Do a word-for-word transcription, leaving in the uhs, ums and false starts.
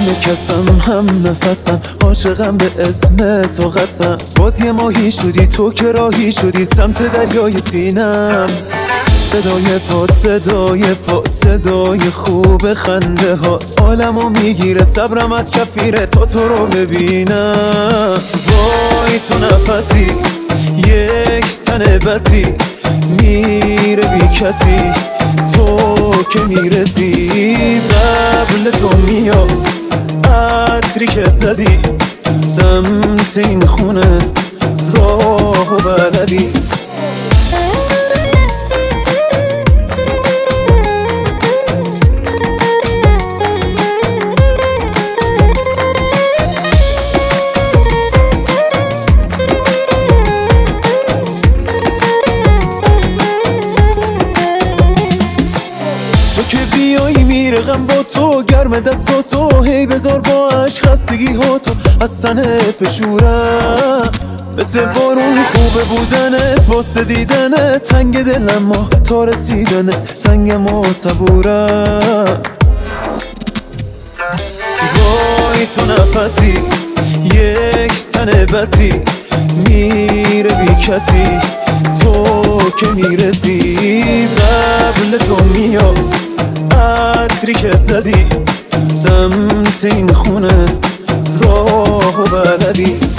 همه کسم هم نفسم عاشقم به اسم تو قسم. باز یه ماهی شدی تو که راهی شدی سمت دریای سینم. صدای پاد صدای پاد صدای خوب خنده ها عالمو میگیره صبرم از کفیره تا تو رو ببینم. وای تو نفسی یک تن بسی میره بی کسی تو که میرسی. قبل تو میاد عطری که زدی سمت این خونه راه و بلدی. تو که بیایی میرقم با تو گرم دست تو هی بذار با عشق خستگی ها تو از تنت بشورم. مثل بارون خوبه بودنت واسه دیدنت تنگ دلم ما تا رسیدنت سنگم و صبورم. وای تو نفسی یک تن بسی میره بی کسی تو که میرسی. قبل تو میاد عطری که زدی سمت این خونه راه و بلدی.